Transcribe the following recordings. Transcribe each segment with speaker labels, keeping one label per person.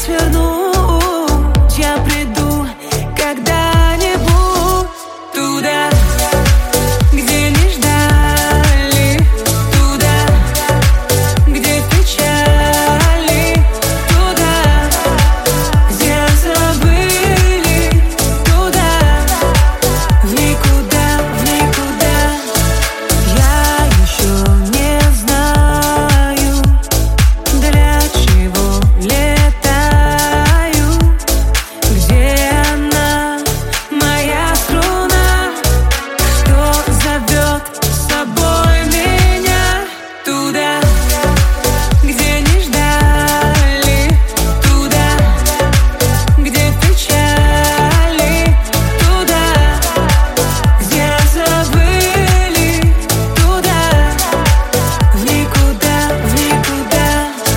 Speaker 1: свернуть. Я приду когда-нибудь туда, где не ждали, туда, где печали, туда, где забыли, туда, в никуда, в никуда. Я еще не знаю, для чего летаю, где она, моя струна, что зовет с собой меня туда, где не ждали, туда, где печали, туда, где забыли, туда, в никуда, в никуда.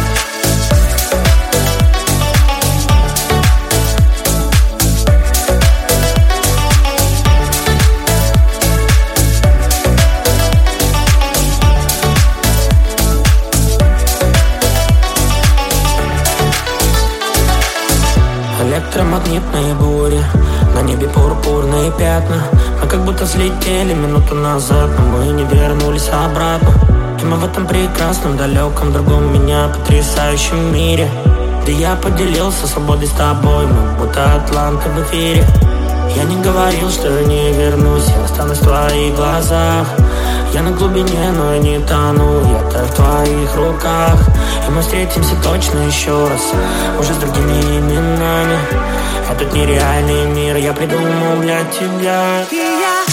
Speaker 2: Электромагнитные бури, на небе пурпурные пятна. Мы как будто слетели минуту назад, но мы не вернулись обратно. И мы в этом прекрасном, далеком, другом меня потрясающем мире, где я поделился свободой с тобой, мы будто атланты в эфире. Я не говорил, что я не вернусь, я останусь в твоих глазах. Я на глубине, но я не тону, я так в твоих руках. И мы встретимся точно еще раз, уже с другими именами. Этот нереальный мир я придумал для тебя.
Speaker 1: И я